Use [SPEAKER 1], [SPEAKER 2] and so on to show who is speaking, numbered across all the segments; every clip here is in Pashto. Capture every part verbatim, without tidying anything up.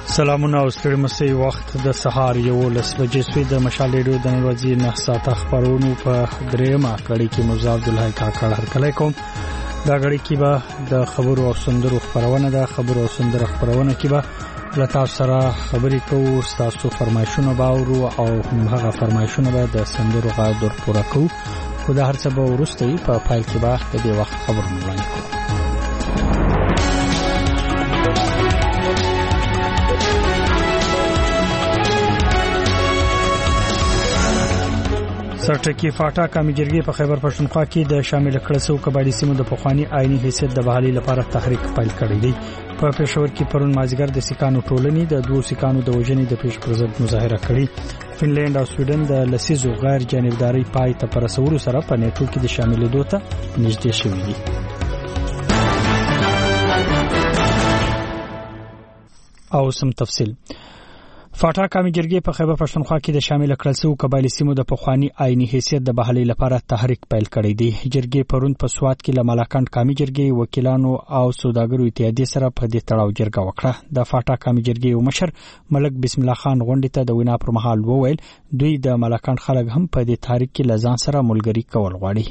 [SPEAKER 1] سلامونه او ستړي مسي وخت د سهار یو لس بجې سوی د مشال ریډیو د نړۍ نه ساته خبرونو په دریمه کړي کې موزه عبدالله کاکړ هرکلی کوم دا غړي کې به د خبرو او سندرو خبرونه ده خبرو او سندرو خبرونه کې به لتا سره خبرې کوو تاسو فرمایشونه باورو او هغه فرمایشونه به د سندرو غا دور پوره کوو خو دا هر څه به ورسته په فایل کې به د دې وخت خبرونه وړاندې کوو سرټکی فاټا کمی جرګې په خیبر پښتونخوا کې د شامل کړسو قبایلی سیمو د پخوانی آئینی حیثیت د بحالي لپاره تحریک پیل کړی دی په پېښور کې پرون مازیګر د سیکانو ټولنې د دوه سیکانو د وژنې د پیش پر ضد مظاهره کړې فنلند او سویډن د لسیزو غیر جانبداري پای ته پر رسولو سره په نیټو کې د شاملېدو ته نږدې شوي دي او سم تفصیل فاټا کمی جرګې په خیبر پښتونخوا کې د شامل کړل شوی قبایلی سیمو د پخوانی آئینی حیثیت د بحالي لپاره تحریک پیل کړی دی جرګې پرون په سواد کې له ملاکنډ کمی جرګې وکیلانو او سوداګرو اتحادیې سره په دې تړاو جرګه وکړه د فاټا کمی جرګې مشر ملک بسم الله خان غونډې ته د وینا پر مهال وویل دوی د ملاکنډ خلک هم په دې تحریک کې لزان سره ملګری کول غواړي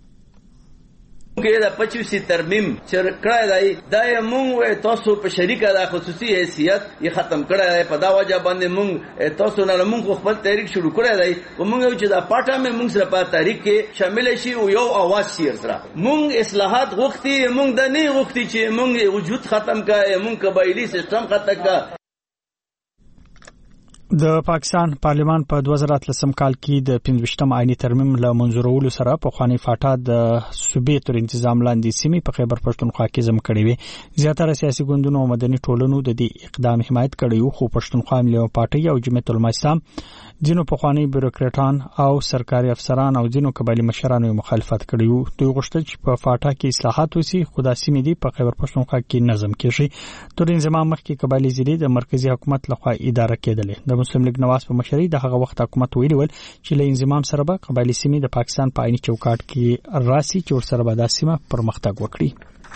[SPEAKER 2] کې دا پچیسي ترمیم چې کړای دی دا موږ تاسو په شریکه د خصوصي حیثیت یې ختم کړای په دا وجه باندې موږ تاسو نه موږ خپل تحریک شروع کړی دی او موږ چې دا پټه مې موږ سره په تحریک کې شامل شي او یو आवाज شیر سره موږ اصلاحات غوښتي موږ د نه غوښتي چې موږ وجود ختم کړي موږ قبایلی سیستم ختم کړي
[SPEAKER 1] د پاکستان پارلمان په دوه زره اتلسم کال کې د پنځوستم آئینی ترمیم له منظورولو سره په خواني فاټا د صوبې تر تنظیم لاندې سیمې په خیبر پښتونخوا کې زم کړی وي زیاتره سیاسي ګوندونو او مدني ټولنو د دې اقدام حمایت کړی وو خو پښتونخوا ملي پارټي او جمعیت العلماء اسلام ځینو پخوانی بیروکراټان او سرکاري افسران او ځینو قبایلی مشرانو مخالفت کړی وو دوی غوښتل چې په فاټا کې اصلاحات وشي خو د سیمې دی په خیبر پښتونخوا کې نظم کېږي تر تنظیم مخکې قبایلی زیری د مرکزی حکومت لخوا اداره کېدلې د مسلم لیگ نواز په مشرۍ د هغه وخت حکومت ویلي ول چې له انضمام سره به قبایلی سیمې د پاکستان په آئینی چوکاټ کې راسي چې ورسره به د سیمه پرمختګ وکړي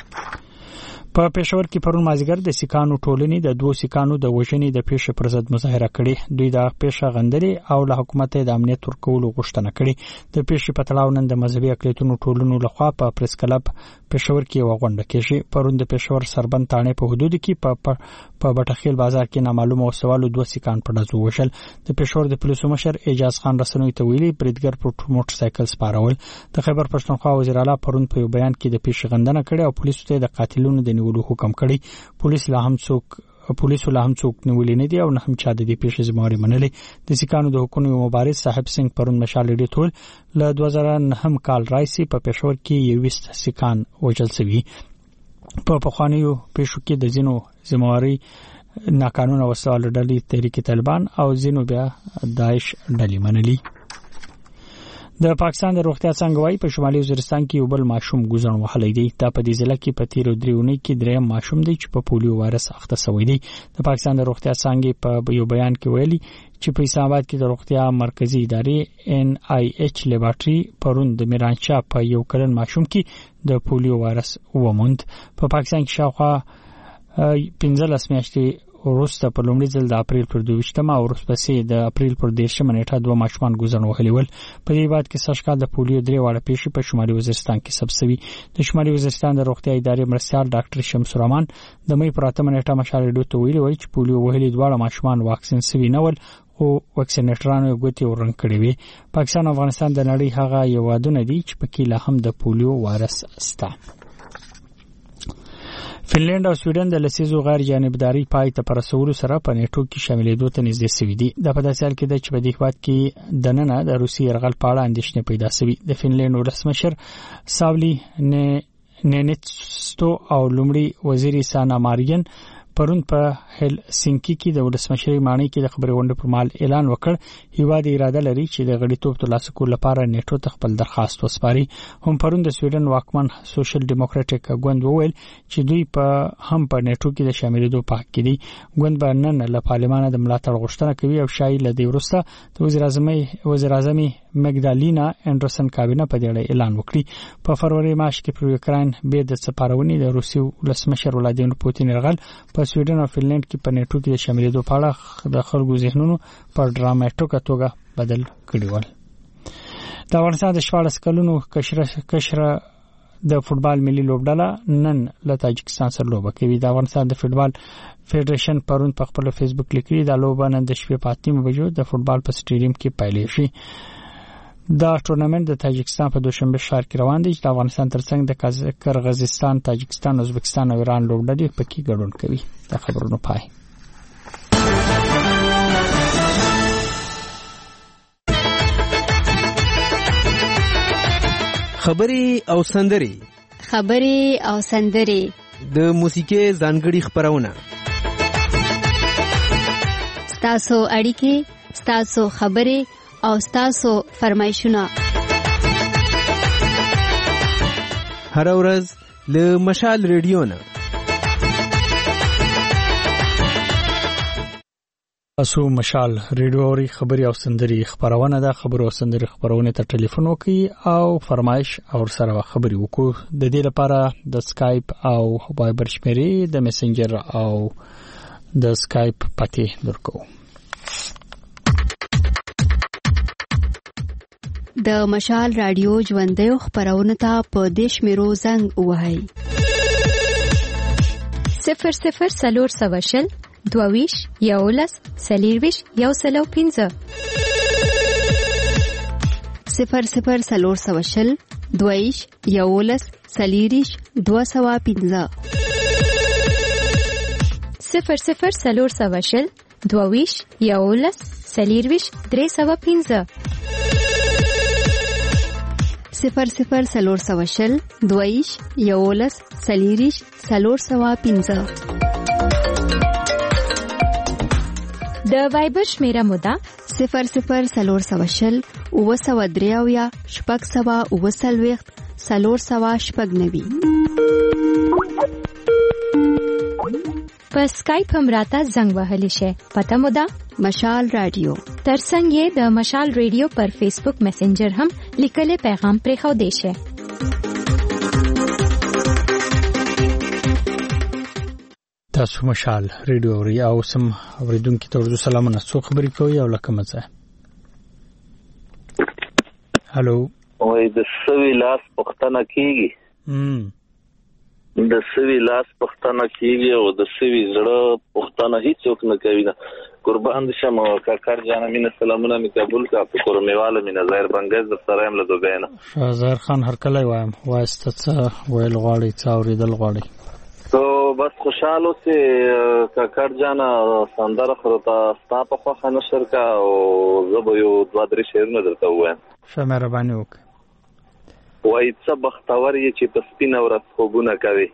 [SPEAKER 1] په پېښور کې پرون مازیګر د سیکانو ټولنې د دوه سیکانو د وژنې د پیښې پر ضد مظاهره کړې دوی د پیښه غندلې او له حکومت د امنیت ورکولو غوښتنه کړې د پیښې په تړاو نن د مذهبي اقلیتونو ټولنو لخوا په پریس کلب پېښور کې وغونډه کېږي پرون د پېښور سربند تانه په حدود کې په په بټخیل بازار کې نامعلومه وسوالو دوه سیکان په دزو وشل د پېښور د پولیسو مشر اعجاز خان رسنوي ته ویلي بریدګر په موټر سایکل سپارول د خیبر پښتونخوا وزیر اعلی پرون په بیان کې د پیښې غندنه کړې او پولیسو ته د قاتلونو د نیولو حکم کړی پولیس لا هم څوک پولیسو لا هم څوک نیولې نه دي او نه هم چا د دې پیښې ذمہواري منلې د سیکانو د حکومت مبارز صاحب سنگ پرون مشال ډی ټول له دوه زره نهم کال راځي په پېښور کې یوست سیکان وژل شوی په پخوانیو پیښو کې د زینو ذمہواري ناقانونه وسوال ډلې تحریک طالبان او زینو بیا داعش ډلې منلې د پاکستان د روغتیا څنګه وايي په شمالي وزیرستان کې یو بل ماشوم ګوزن وهلی دی دا په دې ځل کې په تیر دریونی کې دریم ماشوم دی چې په پولیو وایرس اخته شوی دی د پاکستان د روغتیا څنګه په یو بیان کې ویلي چې په اسلام آباد کې د روغتیا مرکزی ادارې ان آی ایچ لیبارټري پرون د میرانشاه په یو کلن ماشوم کې د پولیو وایرس وموند په پا پاکستان کې شاوخوا پنځلس میاشتې ورسته په لومړي ځل د اپریل پر دویشتمه او ورسپسې د اپریل پر دیرشمه نیټه دوه ماشومان ګوزن وهلي ول په دې بعد کې سږ کال د پولیو درې واړه پیښې په شمالي وزیرستان کې ثبت شوي د شمالي وزیرستان د روغتیا ادارې مرستیال ډاکټر شمس الرحمن د مې پر اتمه نیټه مشال ډو ته ویلي وای چې پولیو وهلي دواړه ماشومان واکسین شوي نه ول او واکسینټرانو غوتی ورن کړی وي پاکستان او افغانستان د نړۍ هغه یوادونه دي چې پکې لا هم د پولیو وایرس شته فنلند او سویډن د لسیزو غیر جانبداري پای ته پر رسولو سره په نیټو کې شاملېدو ته نږدې شوي دي د په داسې حال کې د چې په دې هیواد کې د نننه د روسي یرغل په اړه اندېښنې پیدا شوي د فنلند ولسمشر ساولی نینیتسټو او لومړي وزیر سانا مارین پرون په هلسینکی کې د ولسمشرۍ معنی کې د خبري غونډې پر مهال اعلان وکړ هیواد اراده لري چې د غړیتوب ترلاسه کولو لپاره نیټو ته خپل درخواست وسپاري هم پرون د سویډن واکمن سوشل ډیموکراټیک ګوند وویل چې دوی په هم په نیټو کې د شاملېدو په حق کې دي ګوند به نن له پارلمان د ملاتړ غوښتنه کوي او شایي له دې وروسته د وزیر اعظم وزیر اعظم مګدالینا انډرسن کابینه په دې اړه اعلان وکړي په فروری میاشت کې پر یوکرين به د سپارونې د روسي ولسمشر ولادیمیر پوتین یرغل په سویډن او فنلند کې په نیټو کې د شاملېدو په اړه د خلکو ذهنونو په ډراماتیکه توګه بدل کړي ول. د افغانستان د شپاړس کلونو کشره کشره د فوټبال ملي لوبډله نن له تاجکستان سره لوبه کوي. د افغانستان د فوټبال فدریشن پرون په خپل فیسبوک لیکلي د لوبه نن د شپې په اته بجو د فوټبال په سټیډیم کې پیل شي. دا ټورنمنت د تاجکستان په دوشنبه ښار کې روان دی چې د افغانستان ترڅنګ د قرغیزستان، تاجکستان، ازبکستان او ایران لوبډلې پکې ګډون کوي. د خبرونو پای.
[SPEAKER 3] خبري او سندري
[SPEAKER 4] خبري او سندري
[SPEAKER 3] د موسیقي ځانګړي خبرونه
[SPEAKER 4] ستاسو اړیکې، ستاسو خبري او ستاسو فرمایشونه
[SPEAKER 3] هر ورځ له مشال ریډیو نه.
[SPEAKER 1] تاسو مشال ریډیو اوري خبري او سندري خبرونه ده. خبرو او سندري خبرونه ته ټلیفون وکي او فرمایش او سره خبري وکړو. د دې لپاره د سکایپ او وایبر شمیرې، د میسنجر او د سکایپ پته درکو.
[SPEAKER 4] د مشال رادیو ژوندۍ خبرونه ته په دیش میرو زنګ وهاي
[SPEAKER 5] صفر صفر سلور سواشل دوویش یولس سلیرویش یو سلو پینزه
[SPEAKER 4] صفر صفر سلور سواشل دوویش یولس سلیریش دو سوا پینزه
[SPEAKER 5] صفر صفر سلور سواشل دوویش یولس سلیرویش درې سوا پینزه
[SPEAKER 4] صفر صفر سلور سواشل دوویش یولس سلیریش سلور سوا پینزه.
[SPEAKER 5] د وایبر شمیره مودا
[SPEAKER 4] صفر صفر سلور سواشل او سوا دریاویا شپږ سوا او سلويخت سلور سوا شپږ نوي.
[SPEAKER 5] په سکایپ هم راته زنګ وهلی شي. پته مودا
[SPEAKER 4] مشال رادیو.
[SPEAKER 5] ترڅنګ یې د مشال ریډیو پر فیسبوک میسنجر هم لیکل پیغام پرې خو دی شي.
[SPEAKER 1] تاسو مشال ریډیو اوري او سم اوریدونکو ته ورته سلامونه. څو خبرې کوي او لکه مزه. هالو.
[SPEAKER 6] وای د سوي لاس پختنه کیږي.
[SPEAKER 1] هم
[SPEAKER 6] د سوي لاس پختنه کیږي او د سوي زړه پختنه هیڅوک نه کوي. قربان شم او کاکر جان مين سلامونه می قبول کا په کورمیواله مين ظاهر بنګز د سرایم له دوبینه.
[SPEAKER 1] ظاهر خان هر کله وایم واسطه څه ویل غواړي څا اوریدل غواړي.
[SPEAKER 6] تو بس خوشاله سي کاکر جان سندره خرته ستا په خوا نشر کا او زبو یو دوه درې شعرونه درته وایم.
[SPEAKER 1] ښه مهرباني وکړه.
[SPEAKER 6] وای څه بختور یې چې په سپینه ورځ خوبونه کوي.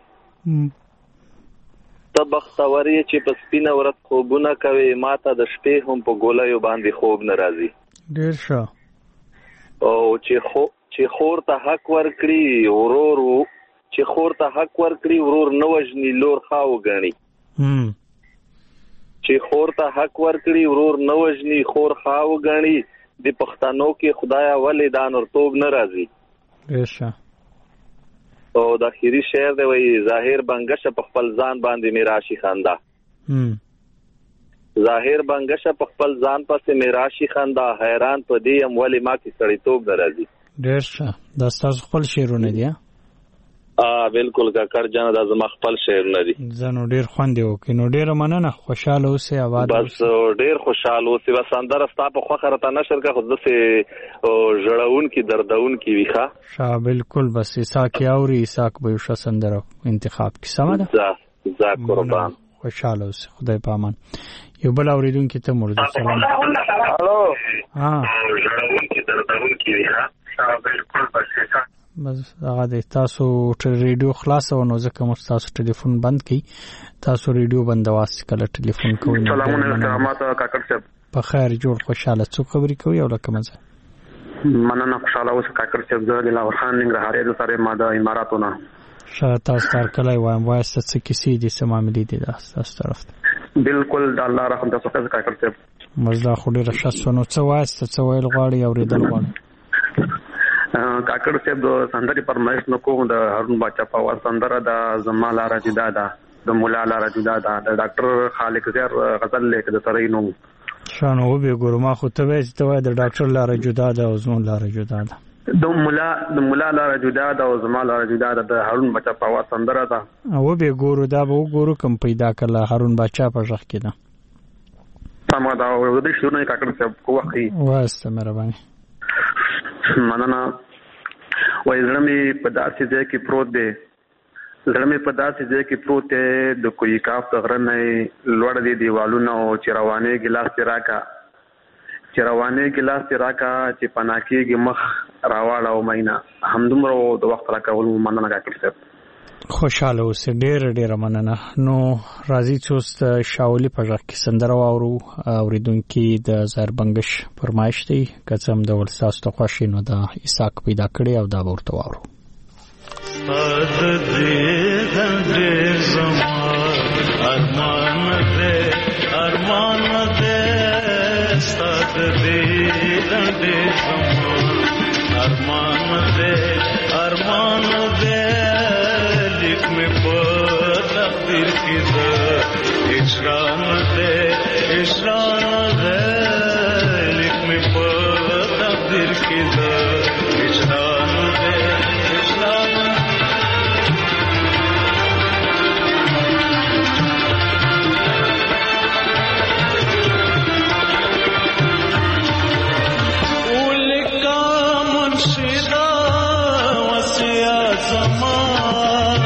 [SPEAKER 6] څه بختور یې چې په سپینه ورځ خوبونه کوي. ماته د شپې هم په ګولیو باندې خوب نه راځي.
[SPEAKER 1] ډیر ښه.
[SPEAKER 6] او چې خو چې خور ته حق ورکړي ورور چې خور ته حق ورکړي ورور نه وژني لور خاو غني.
[SPEAKER 1] هم
[SPEAKER 6] چې خور ته حق ورکړي ورور نه وژني خور خاو غني. د پښتنو کې خدایا ولې دا نورتوب نه راځي.
[SPEAKER 1] ریشه
[SPEAKER 6] او د اخیری شعر دی وای ظاهر بنگش په خپل ځان باندې میراشي خندا.
[SPEAKER 1] هم
[SPEAKER 6] ظاهر بنگش په خپل ځان پسې میراشي خندا. حیران په دې ام ولې ما کې سړیتوب نه راځي.
[SPEAKER 1] ډیر ښه. دا تاسو خپل شعرونه دي؟
[SPEAKER 6] ا بالکل کاکر جان دا زما خپل شعر نه دي.
[SPEAKER 1] زنو ډیر خوند یو کې نو ډیر مننه. خوشاله اوسئ آباد.
[SPEAKER 6] بس ډیر خوشاله اوسئ. بس اندر استا په خو خرته نشر کا خود سه جړاون کی دردون کی ویخه.
[SPEAKER 1] شاه بالکل. بس اساک اوري اساک به ش سندره انتخاب کی سم ده.
[SPEAKER 6] ز ز قربان.
[SPEAKER 1] خوشاله اوسئ. خدای پامان. یو بل اوریدونکو ته مرده سلام.
[SPEAKER 6] هالو.
[SPEAKER 1] ها
[SPEAKER 6] جړاون کی دردون کی ویخه. شاه بالکل بس اساک
[SPEAKER 1] بس هغه د تاسو ریډیو خلاص او نو ځکه مو تاسو ټلیفون بند کی. تاسو ریډیو بندواس کله ټلیفون کوئ.
[SPEAKER 6] سلامونه سلامات کاکر صاحب.
[SPEAKER 1] په خیر جوړ خوشاله. څو خبرې کوي او لکه مزه.
[SPEAKER 6] مننه خوشاله اوس کاکر صاحب. زه د لاور خان ننګرهاري د سره ماده اماراتونه.
[SPEAKER 1] شاه تاسو تر کله وایم واسطه څه کیسې دي سماملي دي تاسو طرف.
[SPEAKER 6] بالکل د الله رحم تاسو کاکر صاحب.
[SPEAKER 1] مزه خو ډیره شاسونو څه واسطه څه ویل غواړي او ریدل غواړي.
[SPEAKER 6] کاکر صاحب د سندري پرمایش نو کوم د هارون بچا په سندره د زما لاره دي دا
[SPEAKER 7] د مولا لاره جدا ده د ډاکټر خالق زهر غزل لیک د سره نوم
[SPEAKER 1] شانو به ګورو ما خو ته وایې ته وایې د ډاکټر لاره جدا ده او زمون لاره جدا ده
[SPEAKER 7] د مولا د مولا لاره جدا ده او زما لاره جدا ده د هارون بچا په आवाज سندره ده
[SPEAKER 1] او به ګورو دا به وګورو کوم پیدا کړه هارون بچا په ځخ کې ده
[SPEAKER 7] سم دا و د شنو کاکړ څه کوخي
[SPEAKER 1] واسته مهرباني
[SPEAKER 7] مننه وای زړه می په داسې ځای کې پروت دی زړه می په داسې ځای کې پروت دی د کوی کاف غرنه لوړ دی دیوالونه او چروانه ګلاس ته راکا چروانه ګلاس ته راکا چې پناکیږي مخ راواله او مینا همدومره د وخت راکول مننه کاکړ څه
[SPEAKER 1] خوشاله اوسه ډېر ډېر مننه نو راځي چې شاولي په ځخ کې سندره واورو اوریدونکو د زهر بنگش فرمایش دی قسم د ولستاس ته خوشی نو د اساق پیدا کړی او دا ورته واورو
[SPEAKER 8] صد دې دې زما ارمان دې ارمان دې صد دې دې زما ارمان دې ارمان دې میں پر تقدیر کی دے اشران دے اشران دے لکھ میں پر تقدیر کی دے اشران دے اشران اولکا منشدہ وسیع زمان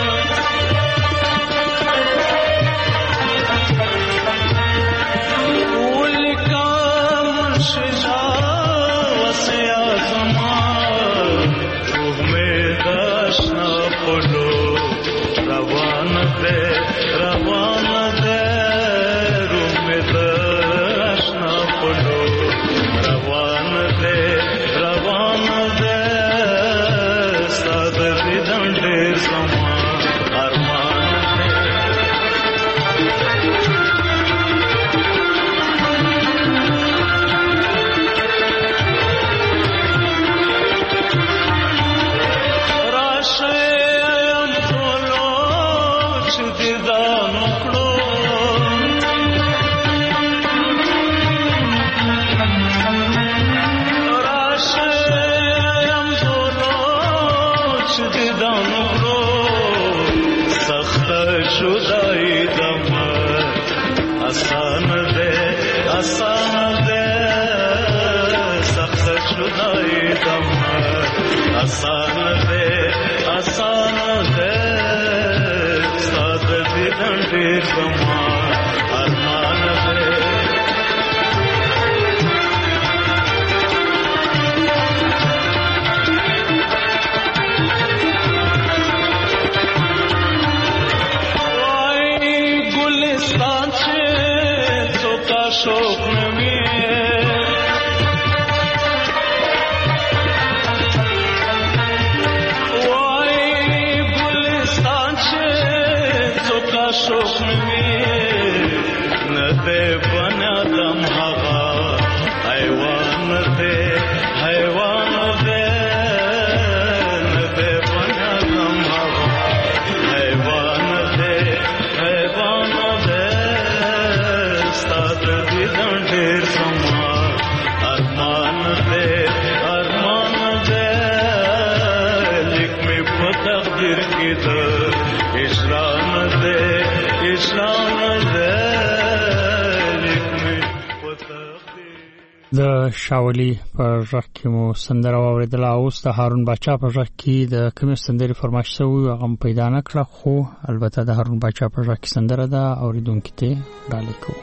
[SPEAKER 1] د شاولي په ځخ کې مو سندره واوریدله اوس د هارون بچا په ځخ کې د کومې سندرې فرمایش شوی هغه پیدا نه کړه خو البته د هارون بچا په ځخ کې سندره ده اوریدونکو ته ډالۍ کوو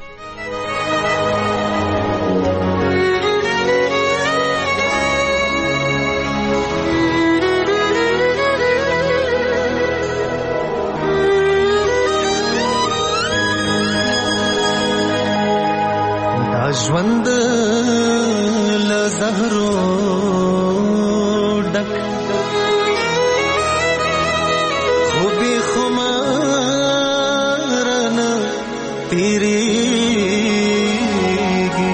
[SPEAKER 3] ژوند له زهرو ډک خو به خمار نه تیریږي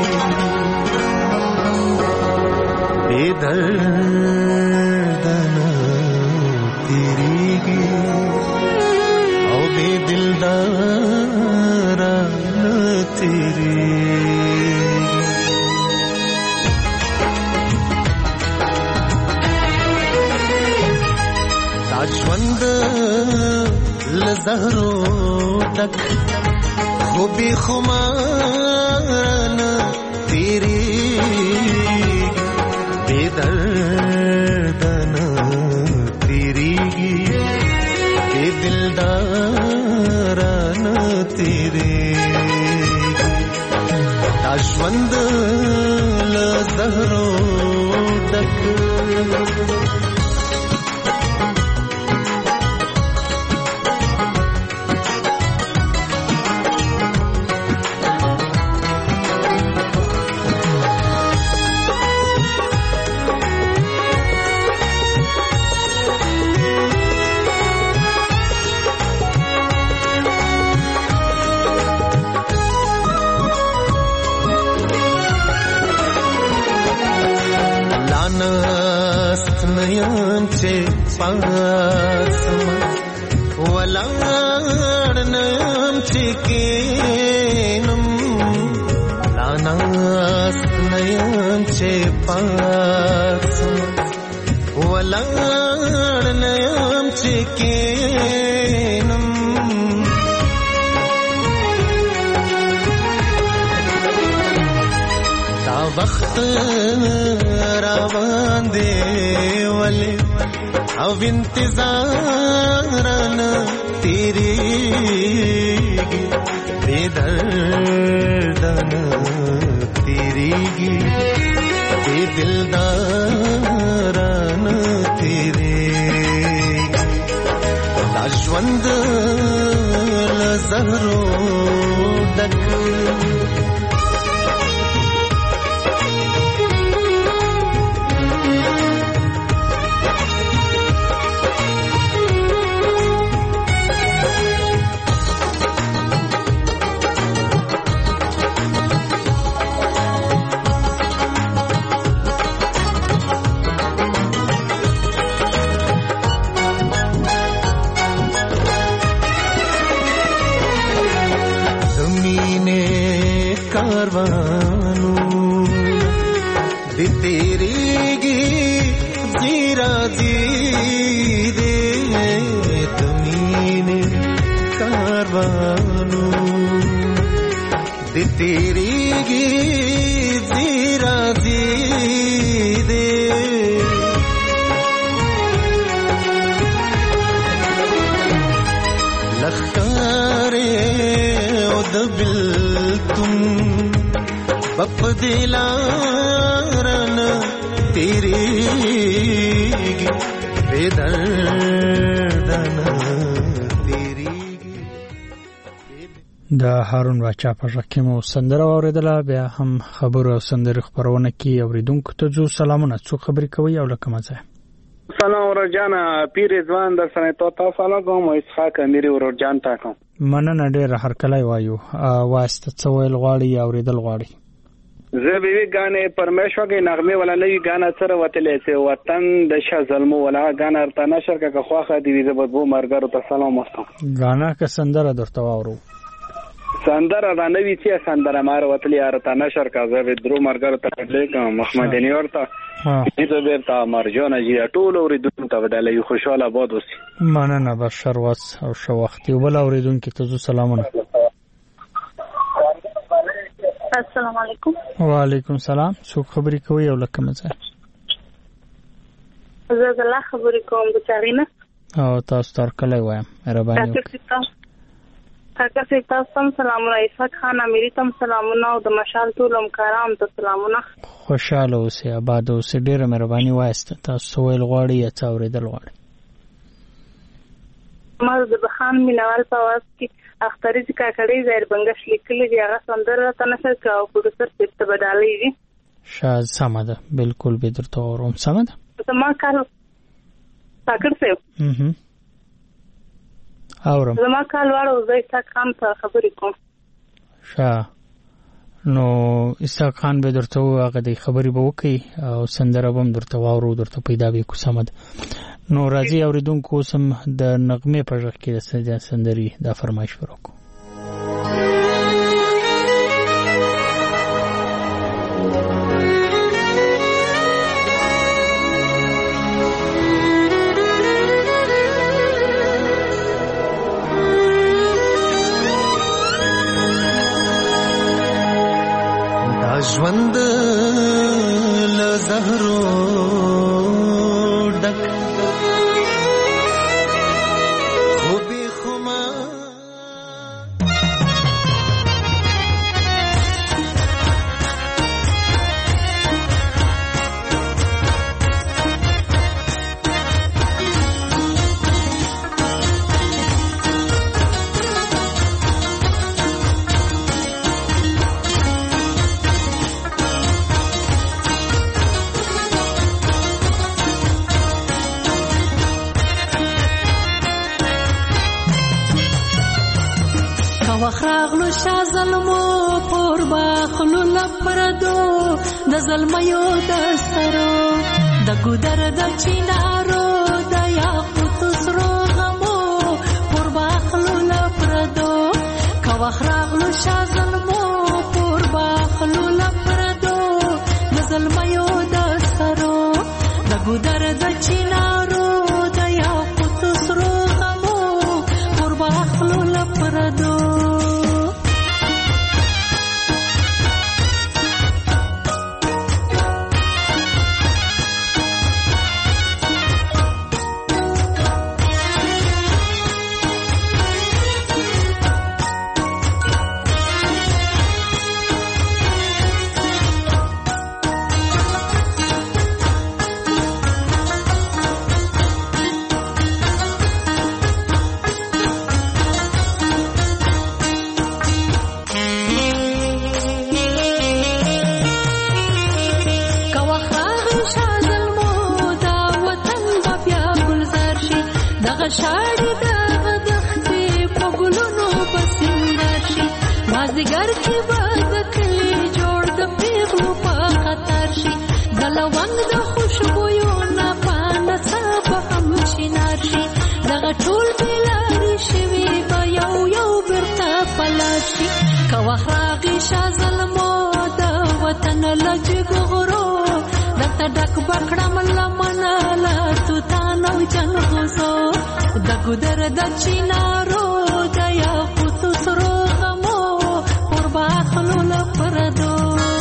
[SPEAKER 3] بې درد نه تیریږي او بې دلدار را تیری دا ژوند لزهرو ډک خو بې خمار نه تیریږي بې درده نه تیریږي بې دلداره نه تیریږي دا ژوند له زهرو ډک نیم چه پاسم ولاړ نیم چه کینم لاناست نیم چه پاسم ولاړ نیم چه کینم دا وخت روان دی ولی او انتظارنا تیریگی بے دردنا تیریگی بے دلدارنا تیریگی دا ژوند لزهرو ډک کاروانو دی تیریگی زیرا زیدے تمین کاروانو دی تیریگی زیرا زیدے لخکارے او دبل تم بپ دلارن تیریگی بے دردن تیریگی.
[SPEAKER 1] د هارون باچا په ژغ کې مو سندره واورېدله. بیا هم خبرو او سندرې خپرونه کې اورېدونکو ته ځو. سلامونه، څوک خبرې کوي او له کومه ځایه؟
[SPEAKER 9] سلام ورجان، پیر ځوان در سره تو تاسو علیکم. اسحاق امیر ورجان تاکم.
[SPEAKER 1] مننه ډېر هرکلی وایو. واسطه څه ویل غواړي یا اورېدل غواړي؟
[SPEAKER 9] زه به وی غانې پرمیشور کې نغمه ولا نوی غانا سره وتلې چې وطن د شه ظلم ولا غانا ارته نشر کا خواخه دی زه به مرګرو ته سلام واستم.
[SPEAKER 1] غانا که سندره درته واورو؟
[SPEAKER 9] سندره دا نوی چې سندره مار وتلې ارته نشر کا زه به درو مرګرو ته لیکم محمد انورته ها دې به تا مرجان جی ټول اوریدونکو ته بدلې خوشاله باد اوسې.
[SPEAKER 1] مننه بشر واس او شو وخت یو بل اوریدونکو ته زو سلامونه.
[SPEAKER 10] السلام علیکم.
[SPEAKER 1] وعلیکم السلام. څوک خبرې کوي او لکه مزه؟
[SPEAKER 10] زه د الله خبرې کوم د چارینه.
[SPEAKER 1] او تاسو تر کله وایم مهرباني وکړئ.
[SPEAKER 10] تاسو تاسو تم سلامونه. اسحاق خان امیری تم سلامونه او د مشال ټول همکاران ته سلامونه.
[SPEAKER 1] خوشاله اوسئ، آباد اوسئ. ډیره مهرباني وایسته. تاسو ویل غواړئ یا څه اورېدل غواړئ؟
[SPEAKER 10] ما د بخان مینوال په واس کې اختری ځکه کړي زیر بنگش لیکلي دی هغه سندره ته نشر کاو پروډوسر څه بدالې دي.
[SPEAKER 1] شاید سمه ده، بالکل به درته وروم. سمه ده.
[SPEAKER 10] زما کار پاکر سیو.
[SPEAKER 1] اها اورم.
[SPEAKER 10] زما کال واړو زه تا کام ته خبرې کوم.
[SPEAKER 1] شا نو اسحاق خان به درته هغه د خبرې به وکي او سندره به درته واورو درته پیدا به کو سمد نو راځي اوریدونکو سم د نغمه په ځخ کې د سجا سندري د فرمایش ورکو
[SPEAKER 11] ژوند له زهرو ډک خو بې خما
[SPEAKER 12] وخراغلو شا ظلمو پور باخلو لپردو د ظلمیو دسترو د ګودر د چینارو د یاقوت سرو غمو پور باخلو لپردو کا وخراغلو شا ظلمو پور باخلو لپردو د ظلمیو دسترو د ګودر د چینارو د یاقوت سرو غمو پور باخلو لپردو شاړي د غدختې په ګلونو پسندر شي مازدیګر کې به د کلي جوړ د پیغلو په خطر شي د لونګ د خوشبویو نه پاڼه څه به هم چینار شي دغه ټول بېلارې شوي به یو یو بېرته پلار شي که وخت راغی شا ظلمو د وطن له جګغرو درته ډک به کړم لمنه له توتان او جنغوزو د ګودر د چینارو د یاقوتو سرو غمو پر باخلو لپردو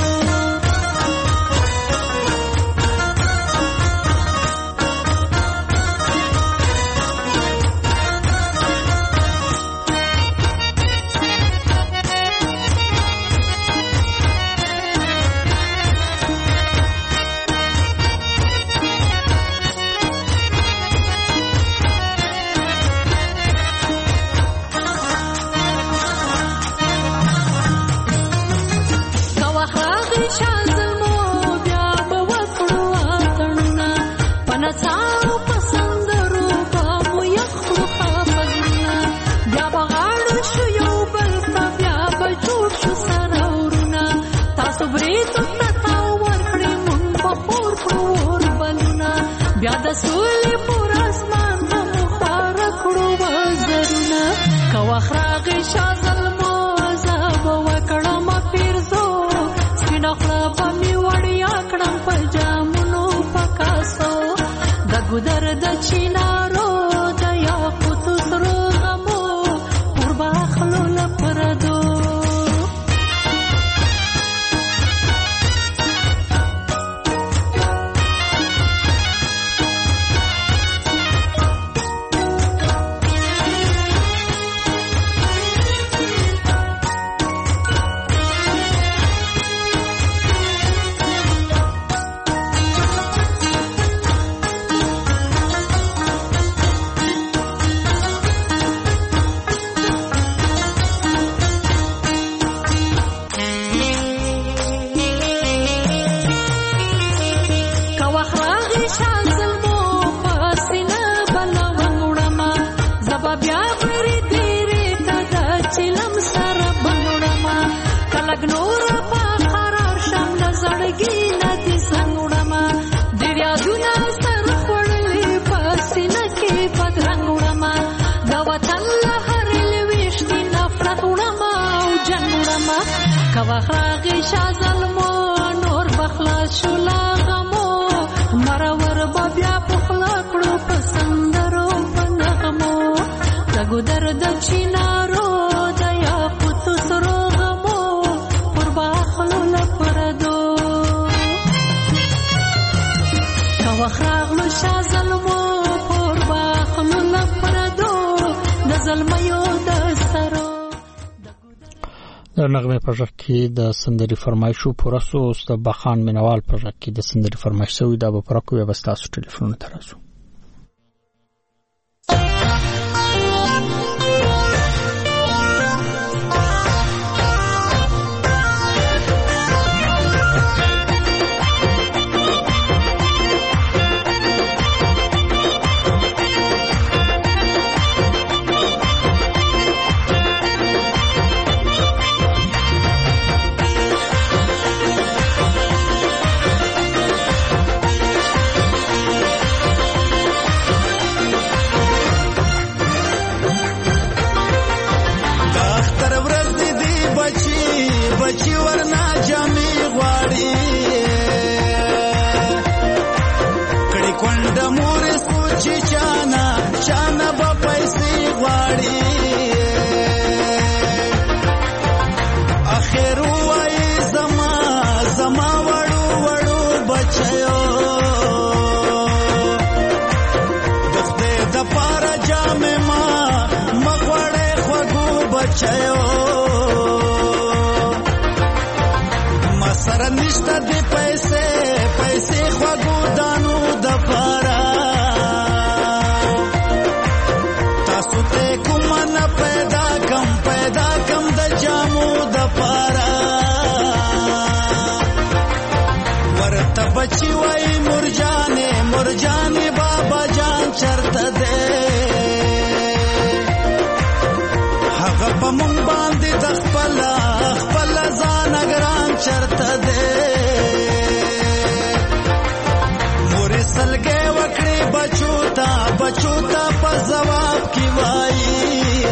[SPEAKER 12] بیا د سولې پر اسمان هم خواره کړو وزرونه که وخت راغی شا ظلمو زه به وکړم پیرزو سپینه خوله به مې وړیا کړم په جامونو په کاسو د ګودر د چینارو د یاقوتو سرو غمو پر باخلو لپردو وخراغي شازلمو نور بخلاص شولا غمو مرور بیا پخلا کړو پسندرو پنغمو لګو درد چینارو دیا پتو سرو غمو پر باخلو لپردو کا وخراغلو شازلمو پر باخلو لپردو د ظلميو د سرو
[SPEAKER 1] د نغمه پروژه کې د سندري فرمایشو پرسو است بخان منوال پروژه کې د سندري فرمایش سوي د پرکو وبستاسو ټلیفون تراسو
[SPEAKER 11] بچی ورنا جامې غواړي کړي کونډ مور سوچي چانا چانا به پیسې غواړي اخر وای زما زما وړو وړو بچيو دغه د پاره جامې ما مغوړې خوګو بچيو سره نشته دی پیسې پیسې خواږو دانو د پاره تاسو ته کوم نه پیدا کم پیدا کم د جامو د پاره ورته بچي وای مرجانې مرجانې بابا جان چرته ده هغه په مونږ باندې د خپل خپل ځان ګران چرته ده مورې سلګې وکړې بچو ته بچو ته په ځواب کې وایي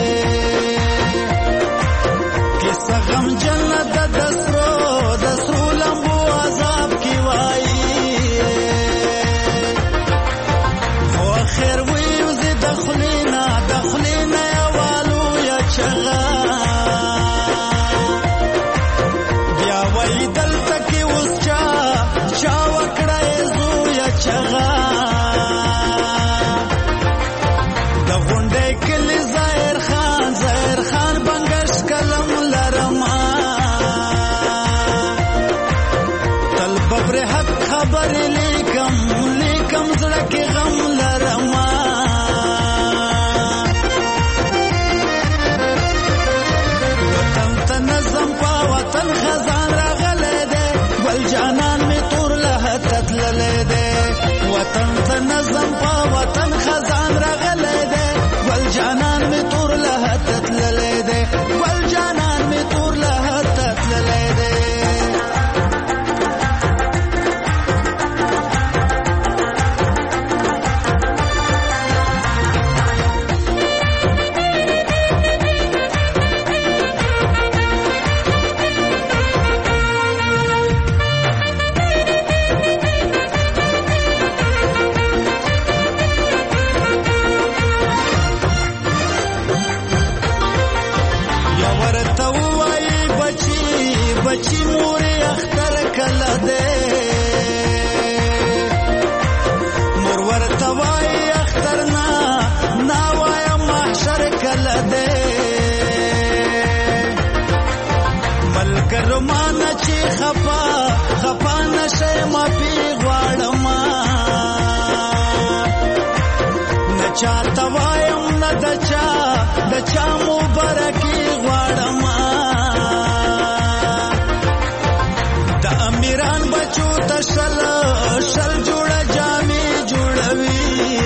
[SPEAKER 11] کیسه غم جنت د سرو د سرو لمبو عذاب کې وایي خو اخر ویوزې د خلینا د خلینا والو یا چغا بیا وای دلته کې اوس چا چا وکړه زو یا چغا د غونډې کلی ظاهر خان ظاهر خان بنگش کلم لرما تل ببر حق خبر لیکم لیکم زړه کې غم لرما وطن ته نظم پا وطن خزان راغله ده ګل جانان می تور له تتلله ده وطن ته نظم پا وطن خزان راغله ده ګل جانان می تور له تتلله ده ګل جانان می تور له تتلله ده بچی مورې اختر کله ده مور ورته وای اختر نا نا وای محشر کله ده ملګرو مان چې خفا خفا نشه ما پی غواړم نه چاته وایم نه د چا د چا مبارکي غواړم امیران بچو تشل شل جوړه جامې جوړوي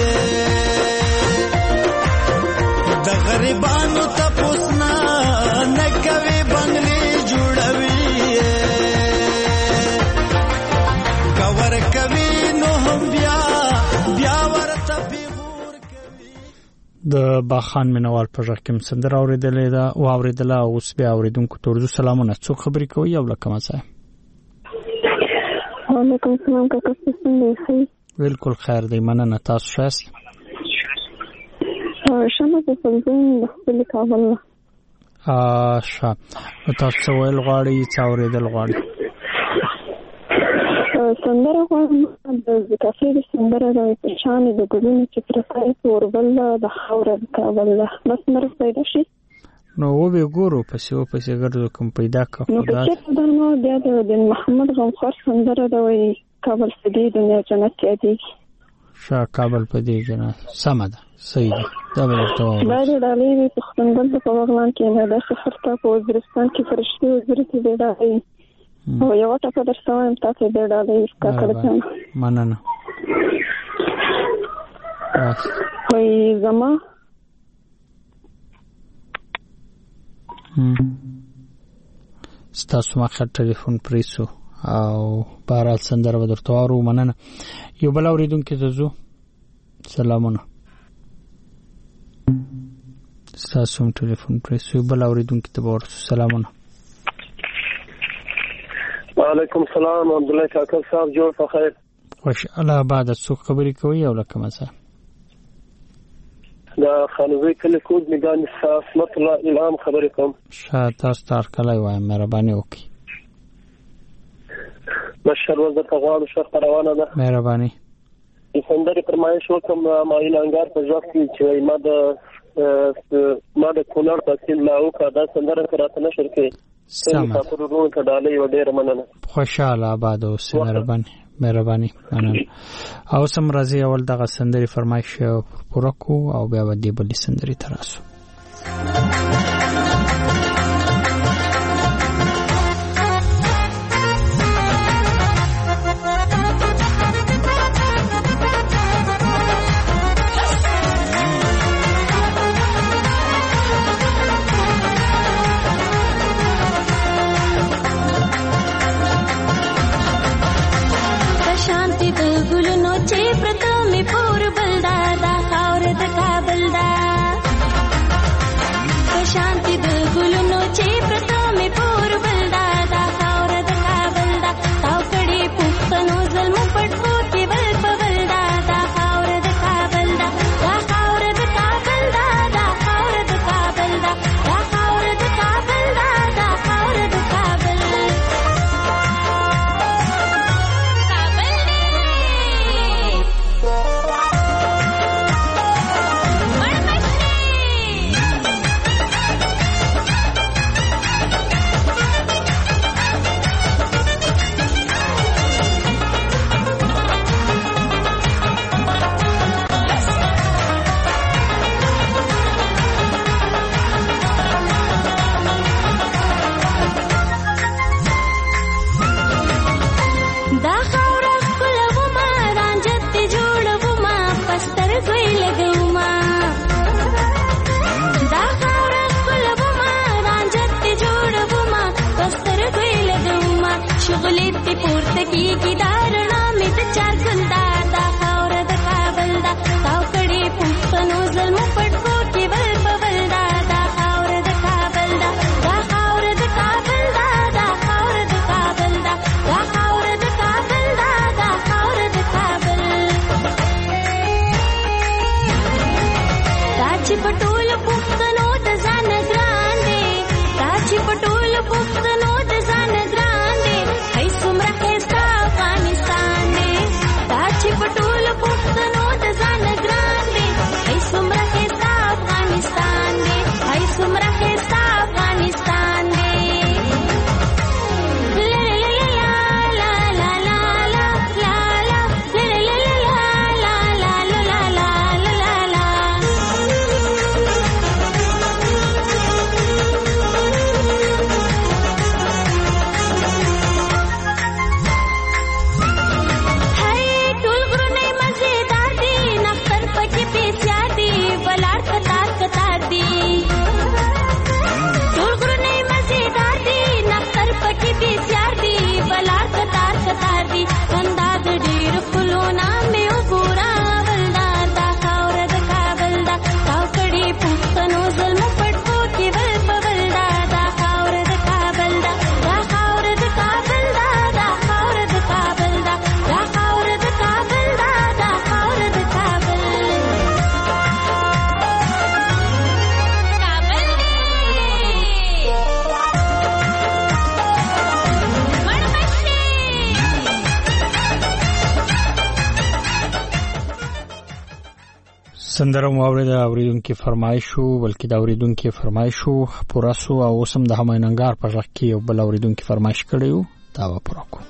[SPEAKER 11] د غریبانو تپوسنا نه کوي بنگلي جوړوي کور کوي نو هم بیا بیا ورته پیغور کوي
[SPEAKER 1] د باخان منوال په ژغ کې سندره اوریدلې ده او اوریدله اوس بیا اوریدونکو تورزو سلامونه څوک خبرې کوي یو لکه مزه
[SPEAKER 13] وعلیکم السلام کاکا څنګه یې
[SPEAKER 1] بالکل خیر دی مننه تاسو شاست
[SPEAKER 13] شمه په فلزون د خپل کابل
[SPEAKER 1] ا شا تاسو ویل غواړي چې اوریدل غواړي
[SPEAKER 13] سندره غواړم د کافي د سندره د شان د ګلونو چې پرکای پوربل د خاور د کابل بس مر پیدا شي
[SPEAKER 1] نو و به ګورو پسې و پسې ګرځو کوم پیدا کا
[SPEAKER 13] خدا نو چې دا نو بیا د محمد غمخور سندره د وی کابل سدي دنیا جنت یادي
[SPEAKER 1] شا کابل په دې جنت سمده صحیح دا به ورته
[SPEAKER 13] دا د ډالۍ په خپلګل په بغلان کې نه د سفر ته په وزیرستان کې فرشتي وزارت دی دا او یو ټاکه درسوم تاسو د ډالۍ کا کړم
[SPEAKER 1] مننه
[SPEAKER 13] وای زما
[SPEAKER 1] ستاسو مخه ټلیفون پریسو او بهرحال سندره به درته وارو مننه یو بل اوریدونکو ته زو سلامونه ستاسو ټلیفون پریسو یو بل اوریدونکو ته ورسو سلامونه
[SPEAKER 14] وعلیکم السلام عبد الله کاکا صاحب جوړ په خیر
[SPEAKER 1] خوش الله بعد څو خبرې کوي او لکه مزه
[SPEAKER 14] دا خانوي کله کوز میدان اسمت الله الهام خبرې کوم
[SPEAKER 1] شاته تاسو تر کله وای مهرباني وکي
[SPEAKER 14] بشر وزه تغوالو شخ روانه ده
[SPEAKER 1] مهرباني
[SPEAKER 14] سندري پرمایش وکم ماین انګار په ځواب کې چې ما د ما د کونړ په سیل لاو کا دا سندره کراته نشر کې
[SPEAKER 1] سم
[SPEAKER 14] تاسو ورو ته ډالۍ و ډیر مننه
[SPEAKER 1] خوشاله آباد اوسئ مهرباني مهرباني مننه او سم راځي اول دغه سندري فرمایش پوره کو او بیا ودی بلی سندري تراسو
[SPEAKER 15] پټول پښتنو د ځان ګران دي هي څومره خستا افغانستان
[SPEAKER 1] سندره مو اورید اوریدونکو فرمایش شو بلکې دا اوریدونکو فرمایش شو پورا سو او سم د همیننګار په ځخ کې یو بل اوریدونکو فرمایش کړیو دا و پورا کو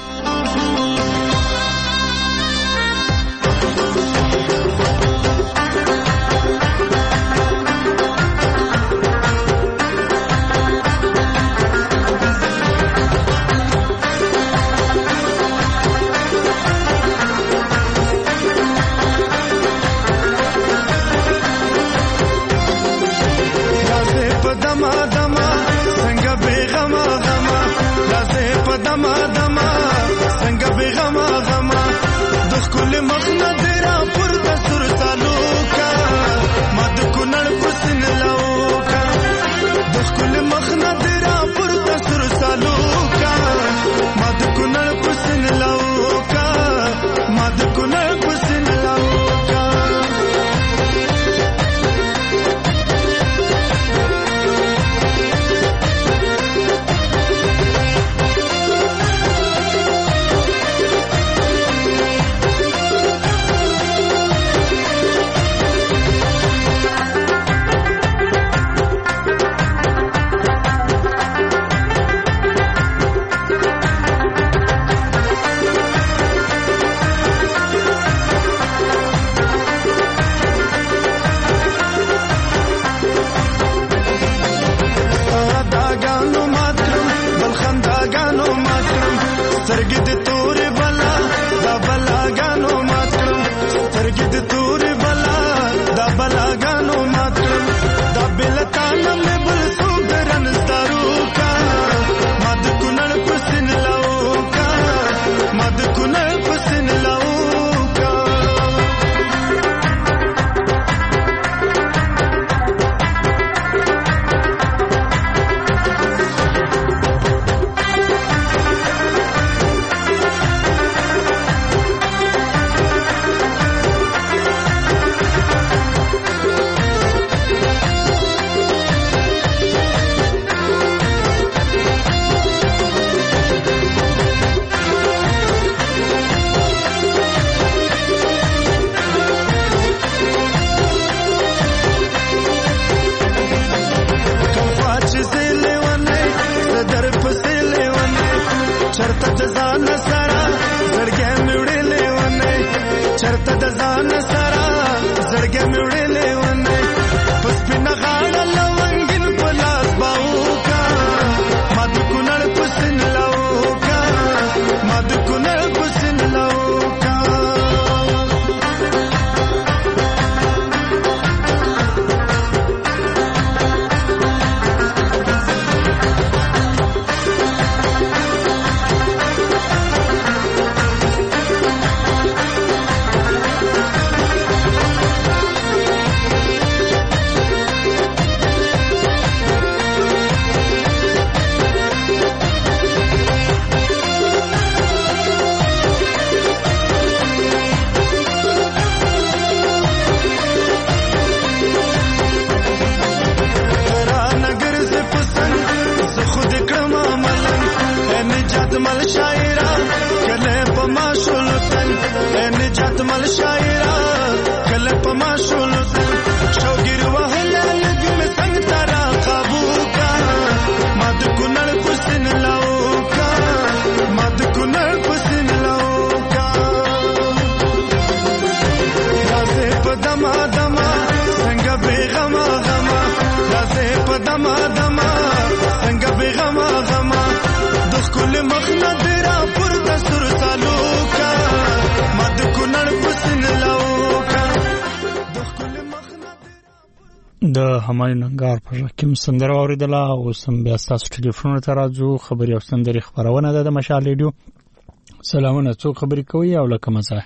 [SPEAKER 1] د همیننګار په کوم سندره اوریدله او سم بیا تاسو ټلیفون ته راځو خبري او سندري خبرونه ده د مشال ریډیو. سلامونه، څوک خبري کوي او لکه مزه؟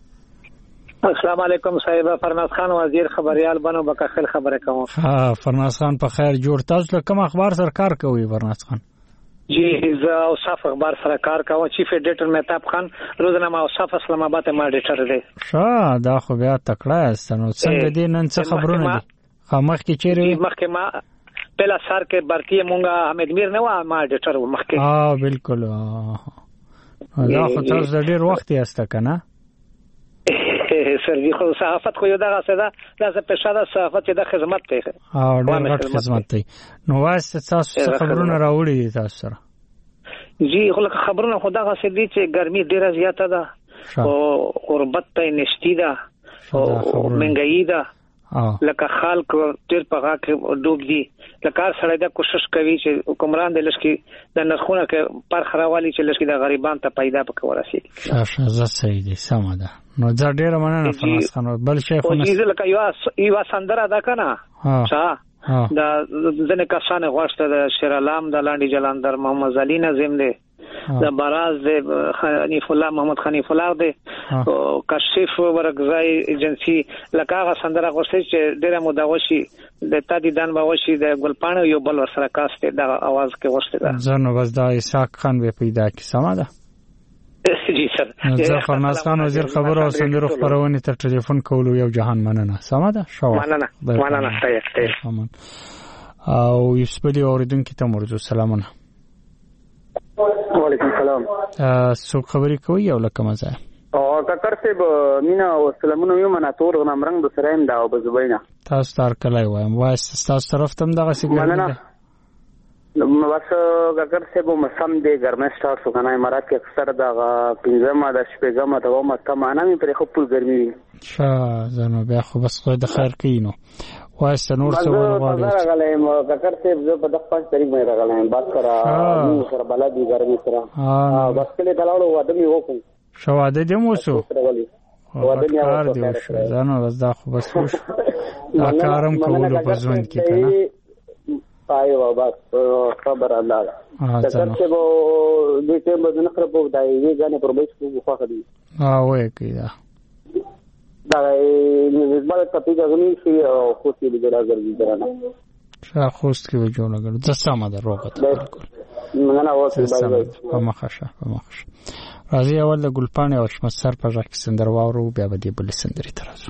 [SPEAKER 15] السلام علیکم صاحب، فرناز خان وزیر خبريال بنو بکخل خبره کوم.
[SPEAKER 1] ها فرناز خان په خیر جوړ. تاسو کوم اخبار سره کار کوي فرناز خان؟
[SPEAKER 15] جی زه اوصاف اخبار سره کار کوم. چیف ایډیټر مهتاب خان، روزنامه اوصاف اسلام آباد ما ایډیټر دی.
[SPEAKER 1] ښه، دا خو بیا تکړه است. نو څنګه دي نن څه خبرونه دي؟ خامخ کې چیرې
[SPEAKER 15] مخکې ما پهلا سر کې برتی مونږه حمید میر نه و ما ایډیټر و مخکې.
[SPEAKER 1] ها بالکل. دا خو تاسو ډېر وخت یې است کنه؟
[SPEAKER 15] سروي خو صحافت خو یو دغه څه ده دا څه پېښه ده صحافت د خدمت دی
[SPEAKER 1] او ډېر خدمت دی. نو واسه تاسو خبرونه راوړي دي تاسو سره؟
[SPEAKER 15] جی خو لکه خبرونه خو دغه څه دي چې ګرمي ډیره زیاته ده او غربت ته نشتی ده او منګایی ده لکه خلک ډېر په هغه کې ډوب دي. لکه هر سړی دا کوشش کوي چې حکمران د لشکي د نرخونه کې پر خراوالي چې لشکي د غریبان ته پیدا پکې ورسي.
[SPEAKER 1] ښه زه صحیح دي سم ده. نو زه ډېر مننه فراس خان بل شي خو
[SPEAKER 15] نه لکه یو یو سندره ده کنه ها دا ځنه کسانه غوښته د شیرالام د لاندې جلندر محمد علي نظم دی د باراز د حنیف الله محمد حنیف الله دی او کشف ورغزای ایجنسی لکه هغه سندره غوښته چې ډیره مداوشي د تادی دان باوشي د ګلپانه یو بل ور سره کاسته د आवाज کې غوښته ده.
[SPEAKER 1] ځنه بس دا اسحاق خان به پیدا کی سما ده.
[SPEAKER 15] جی سر
[SPEAKER 1] ظفر ناز خان وزیر خبر او سندرو خبرونه تر ټلیفون کولو یو جهان مننه سما ده. شو
[SPEAKER 15] مننه مننه تایید
[SPEAKER 1] او یوسفلی اوریدونکو ته مرجو سلامونه.
[SPEAKER 16] وعلیکم سلام.
[SPEAKER 1] سو خبرې کوي او لکه مزه
[SPEAKER 16] او ککر سیب مینا او سلامونه یو منا تور غنم رنگ د سرایم دا او بزبینا
[SPEAKER 1] تاسو تر کله وایم وای تاسو طرف تم دغه سیګر
[SPEAKER 16] نه نو بس ککر سیب مسم دی ګرمه سٹارټ شو کنه امارات کې اکثر دا پنځمه د شپږمه ته ومه تمانه می پر خپل ګرمي
[SPEAKER 1] ښه زنه بیا خو بس خو د خیر کینو وای سنور څه ولغواړي
[SPEAKER 16] زه راغلم ککر سیب زه په دغه پنځ تاریخ باندې راغلم بس کرا نو سره بلدي ګرمي سره ها بس کله دلاړو واده می وکم
[SPEAKER 1] شو واده دې مو شو واده می اور دی شو زنه بس دا خو بس خوش دا کارم کولو په ژوند کې کنه
[SPEAKER 16] پایو بس خبر الله ککر سیب دې ته بدن خراب وځي وی غانه پر بیس کو خو خدي
[SPEAKER 1] ها وای کیدا
[SPEAKER 16] دا نسبت ته پیګه غنی شي او خو دې لګرا ګرځي درانه
[SPEAKER 1] شا خوست کې وجو لګر د سما ده روغت
[SPEAKER 16] مننه اوسې بای بای
[SPEAKER 1] په مخشه په مخشه راځي اول د ګلپانې او شمسر په ځکه سندر واورو بیا به دې بل سندري ترازو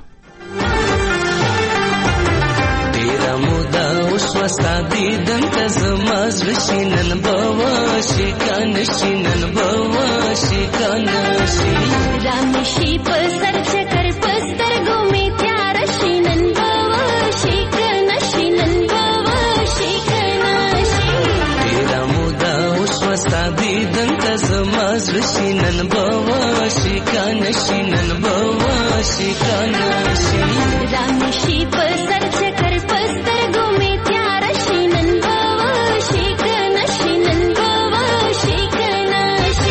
[SPEAKER 17] ډیر مودا اوس وستا دې دنت زماز وشینن بوا شکان شینن بوا شکان شي
[SPEAKER 12] رام شي په سر چکر پستر ګومې تیار شینن بوا شکان شینن بوا شکان شي
[SPEAKER 17] ډیر مودا اوس وستا دې دنت زماز وشینن بوا شکان شینن بوا شکان شي
[SPEAKER 12] رام شي په سر چکر پستر ګومې تیار شینن بوا شکان شینن بوا شکان شي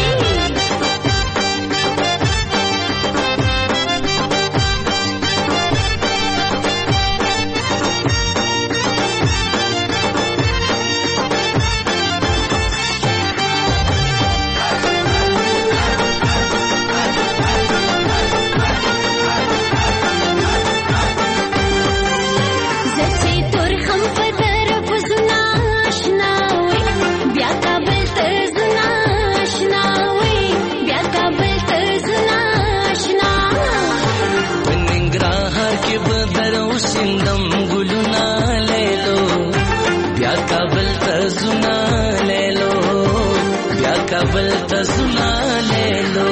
[SPEAKER 17] کابل ته زما لیلو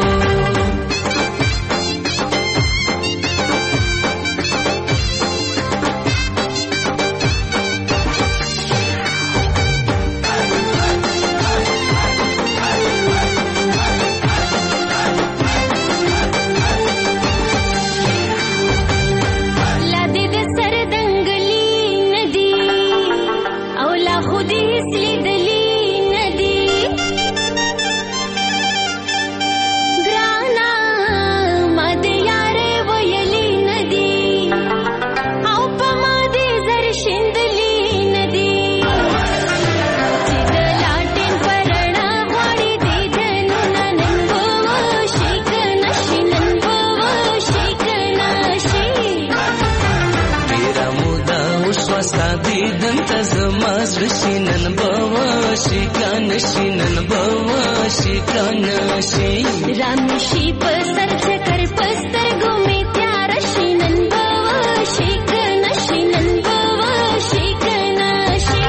[SPEAKER 17] شینن بوا شکان شینن بوا شکان شي
[SPEAKER 12] رام شي په سر چکر پستر ګومې تیار شینن بوا شکان شینن بوا شکان شي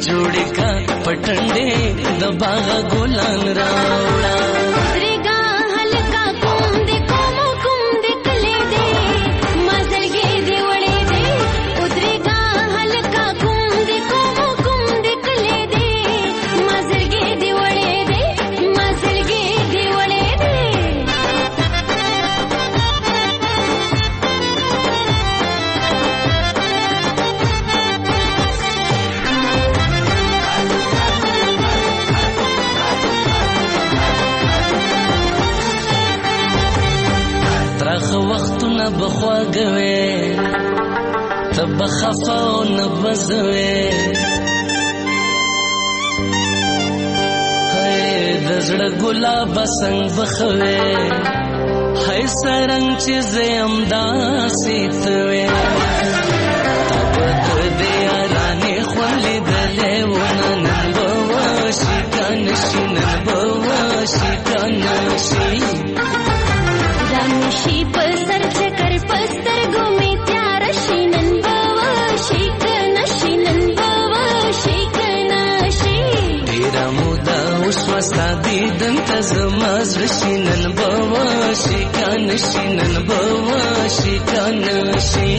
[SPEAKER 17] جوړې کا پټنډې د باغ ګلان راوړه بخواګوي تب خفاو نبزوي هاي دزړه ګلاب څنګه بخوي هاي سرنګ چې زم داسې توي تب دې یارانه خولې دلې ونن بواشي کان شینن بواشي کان شي
[SPEAKER 12] رانشي پر سر چکر پستر ګومې تیار شینن بوا شیک نشینن بوا شیک نشي
[SPEAKER 17] ډیر مودا اوس وستا دیدن تزما زشینن بوا شیک نشینن بوا شیک نشي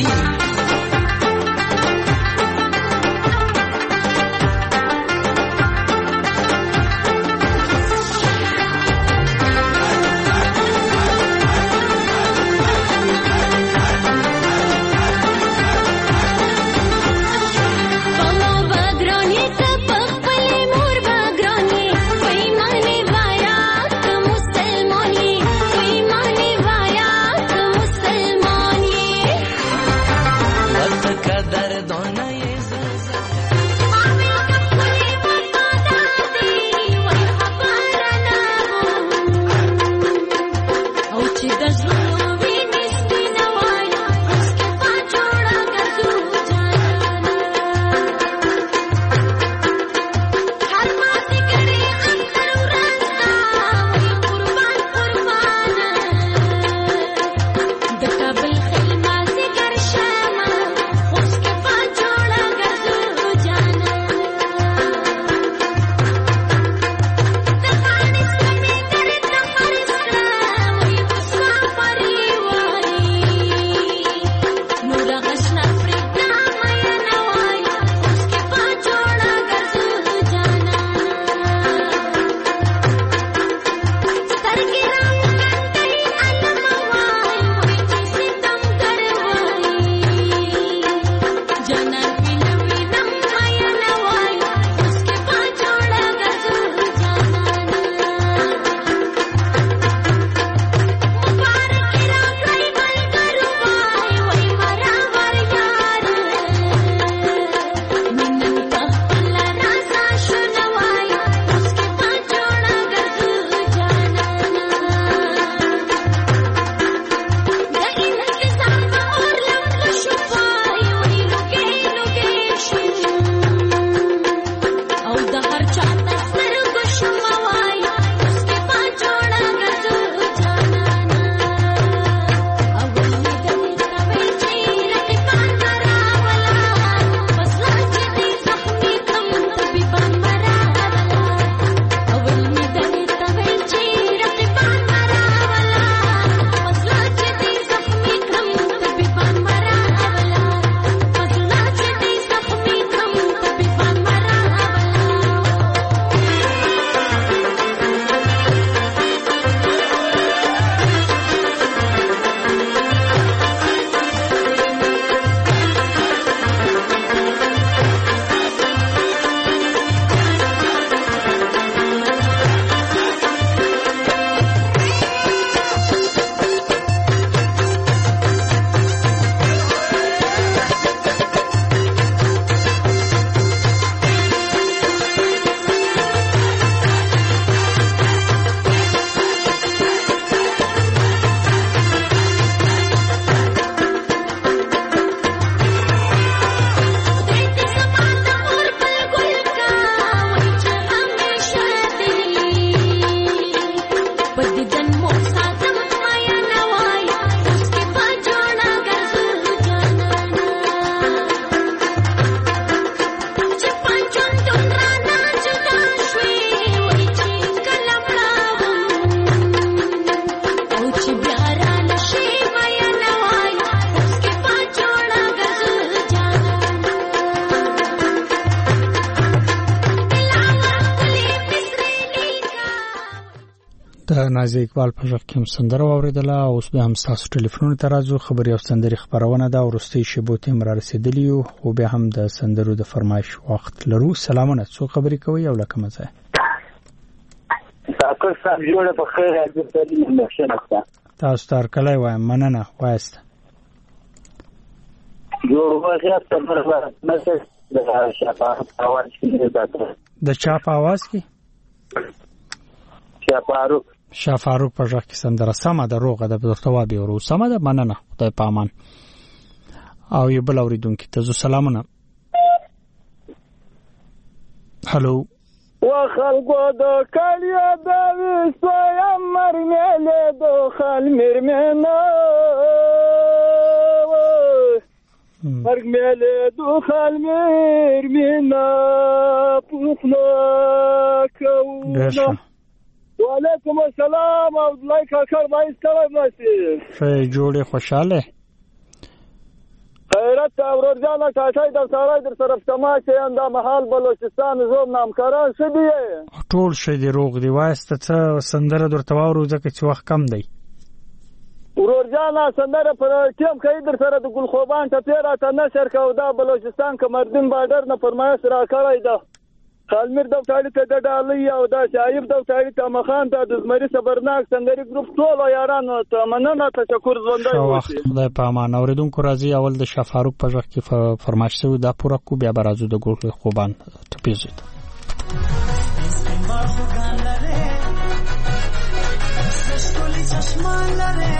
[SPEAKER 1] د نازي اقبال په ځخ کې سندره اوریدله او اوس به هم تاسو ټلیفون ته راځو خبري او سندري خبرونه دا ورستي شیبو ته مر رسیدلی او به هم د سندرو د فرمایش وخت لرو. سلامونه، څو خبري کوي او لکه مزه
[SPEAKER 18] تاسو سم جوړه په خیر راځي ته نشته
[SPEAKER 1] تاسو تر کله وایم مننه وایست
[SPEAKER 18] جوړ وځه ته مرغه مسج د شفاعت اواز کې
[SPEAKER 1] د چا په आवाज کې
[SPEAKER 18] شفاعت
[SPEAKER 1] شفاعت په ځکه سندره سم ده روغه ده درته وابي ورو سم ده مننه خدای پامان. او یو بل اوریدونکو ته زو سلامونه. هالو
[SPEAKER 19] وخلقو دو کلیه د وسویم مرمله دو خل مرمنه مرمله دو خل مرمنه پخلو کونا. وعلیکم السلام او لایک کار وایس کار نشي
[SPEAKER 1] شي جوړه خوشاله
[SPEAKER 19] خیرت اورور جانا کاشای در سارای در طرف تماشه انده محل بلوچستان زوم نامکاران شدی
[SPEAKER 1] ټول شي دی روغ دی واسطه څه سندره درته وورو ځکه چې وخت کم دی
[SPEAKER 19] اورور جانا سندره پر ټیم کوي در سره د ګل خوبان ته پیرا ته نشر کو دا بلوچستان کمردین بارډر نه فرمایش را کړی دا خالمیر د ټالی ته د ډالۍ او دا شایب د ټالی ته مخان ته د زمری صبرناک سندري ګروپ ټول یارانو ته مننه تشکر زوندای
[SPEAKER 1] وي خدای په امان. اوریدونکو راځي اول د شفاعت په ځخ کې فرمایش شوی دا پورا کو بیا برازو د ګل خوبان ټپیزید سشکلی چشمان لره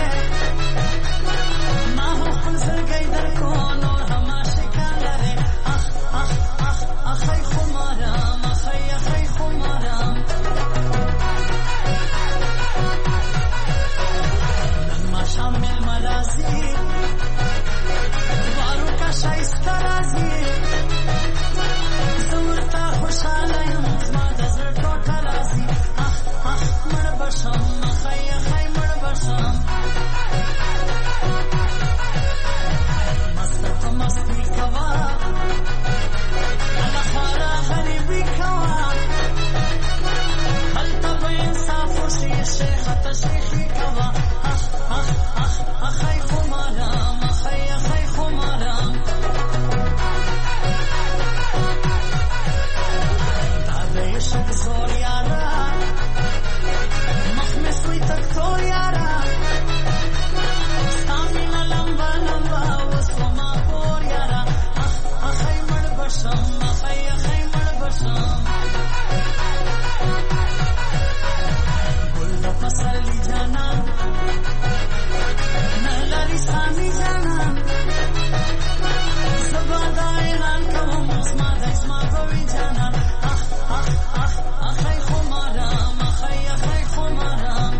[SPEAKER 1] ما هو خپل زړګی درکو نور هم شکان لره اخ اخ اخ اخی خمارم اخی اخی خمارم نن ما شامل مرازی بارو کا شایسته رازی زورتا خوشحاله یم زما د زړه ټوټه رازی اخ اخ مړ بشم اخی اخی مړ بشم مست په مستی کوا انا خارا غریبی کوا هلته به انصاف وشي شیخ ته شیخی کوا اخ اخ اخ اخی خمارم اخی اخی خمارم دا د عشق زور یارا مخ می سوی تک تور یارا ستامینا لمبا لمبا وسو ما پور یارا اخ اخی مړ بشم اخی اخی مړ بشم ګل د پسرلی جانا نلری سامي جانا زبا دا اعلان کوم اسما د اسما کوي جانا اخ اخ اخ اخی خمارم اخی اخی خمارم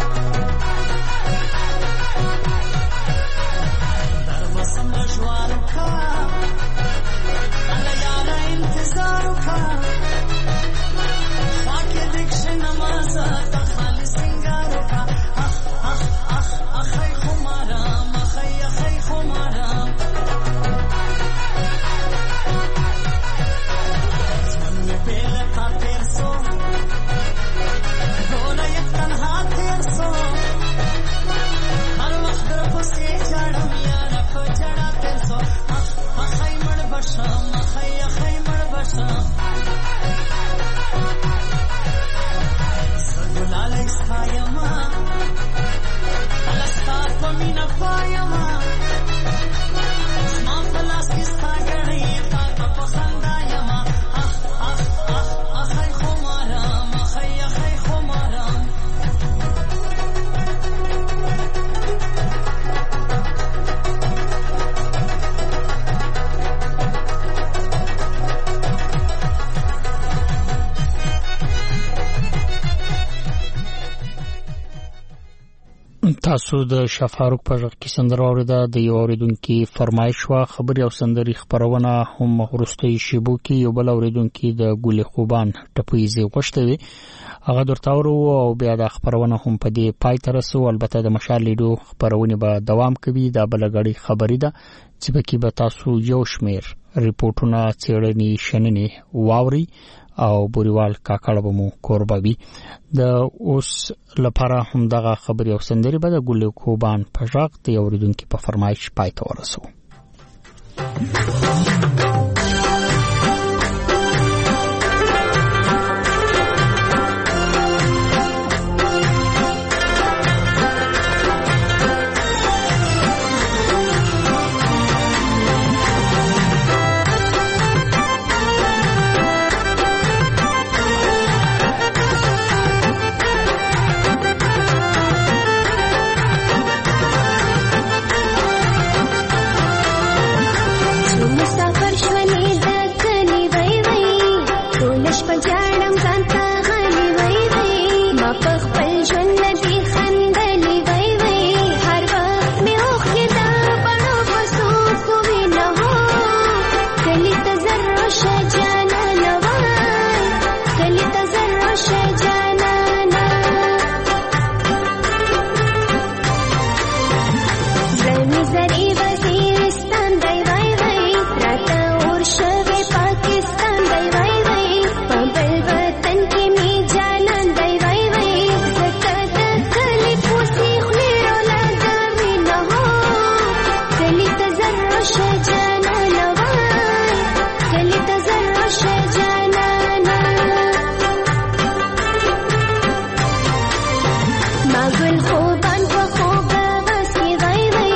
[SPEAKER 1] در وسم رجوارو کا انا یارا انتظارو کا خاکی دکش نمازا تا خالی سنگارو کا اخ اخ اخ اخی خمارم اخی اخی خمارم زمن میں بیل تا تیر سو دولا یک تنها تیر سو هر وقت در پستی جاڑم یارا کو جڑا تیر سو اخ اخی مڑ بشم اخی اخی مڑ بشم سگلال اسکایما الستا پمینا پایما اسما پلاس کستا گڑی تا پخندایما اخ اخ اخ اخی خمارم اخی اخی خمارم تاسو د شفاعت په ځخ کې سندره اوریدا د یو اوریدونکو فرمایش وا خبري او سندري خبرونه هم ورستي شیبو کې یو بل اوریدونکو د ګل خوبان ټپويزي غوښتوي هغه درتاورو او بیا د خبرونه هم په دې پای تر رسو. البته د مشال لیدو خبرونه به دوام کوي دا بلګړی خبري ده چې به کې به تاسو یو شمیر ریپورتونه څېړنې شننې واوري او بوريوال کاکړ به مو کوربوي د اوس لپاره هم دغه خبري او سندري به د ګل خوبان په ژغ د اوریدونکو په فرمایش پای ته ورسو.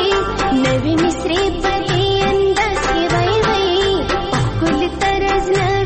[SPEAKER 20] نوی مصری بدی انداز کی وای وای کل طرز